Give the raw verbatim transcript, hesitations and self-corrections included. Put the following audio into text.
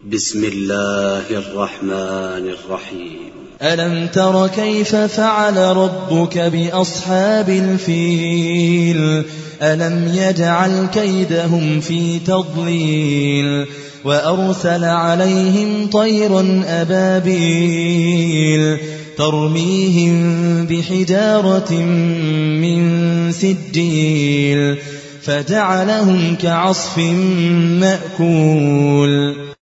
بسم الله الرحمن الرحيم. ألم تر كيف فعل ربك بأصحاب الفيل ألم يجعل كيدهم في تضليل وأرسل عليهم طيرا أبابيل ترميهم بحجارة من سجيل فجعلهم كعصف مأكول.